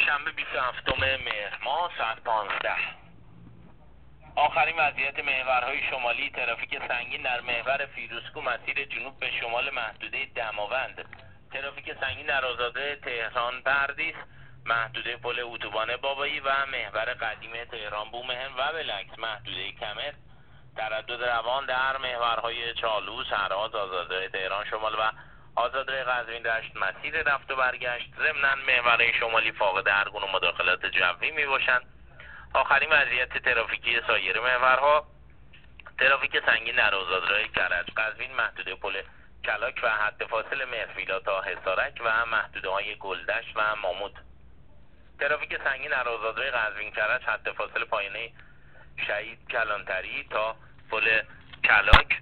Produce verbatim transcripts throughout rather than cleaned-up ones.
شنبه بیست و هفتم مهر ماه ساعت پانزده. آخرین وضعیت محورهای شمالی ترافیک سنگین در محور فیروزکوه مسیر جنوب به شمال محدوده دماوند. ترافیک سنگین در آزاده تهران پردیس، محدوده پل اتوبان بابایی و محور قدیم تهران بومهن و بالعکس محدوده کمر. تردد روان در محورهای چالوس، هراز، آزاده تهران شمال و آزاده قزوین دشت مسیر رفت و برگشت. ضمناً محورهای شمالی فاقد هر گونه مداخلات جوی می باشند. آخرین وضعیت ترافیکی سایر محورها: ترافیک سنگین در آزادراه کرج قزوین، محدوده پل کلاک و حد فاصل مهرفیلا تا حصارک و محدوده های گلدشت و مامود. ترافیک سنگین در آزادراه قزوین کرج، حد فاصل پایانه شهید کلانتری تا پل کلاک.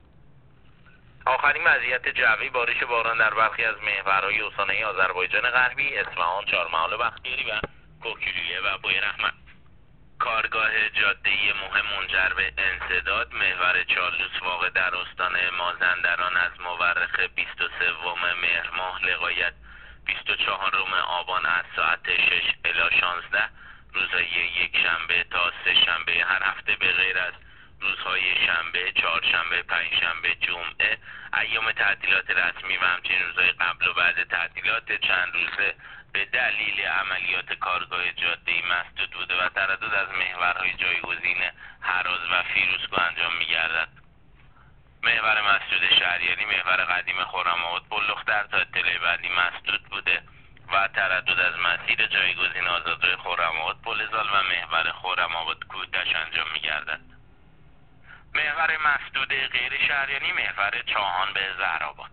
آخرین وضعیت جوی: بارش باران در برخی از محورهای استانهای آذربایجان غربی، اصفهان، چهارمحال بختیاری و کوکیلیه و بویراحمد. کارگاه جاده مهم منجر به انسداد محور چالوس واقع در استان مازندران از مورخ بیست و سوم مهر ماه لغایت بیست و چهارم آبان از ساعت شش الی شانزده روزهای یک شنبه تا سه شنبه هر هفته به غیر از روزهای شنبه، چهارشنبه، پنجشنبه، جمعه، ایام تعطیلات رسمی و همچنین روزهای قبل و بعد تعطیلات چند روزه به دلیل عملیات کارگاه جاده‌ای مسدود بوده و تردد از محورهای جایگزین هراز و فیروزکوه انجام می‌گردد. محور مسدود شهریاری، محور قدیم خرم‌آباد پل‌لختر تا اطلاع بعدی مسدود بوده و تردد از مسیر جایگزین آزادراه خرم‌آباد پل‌زال و محور خرم‌آباد کودش انجام می‌گردد. محور مسدود غیر شهریاری، محور چاهان به زهرآباد.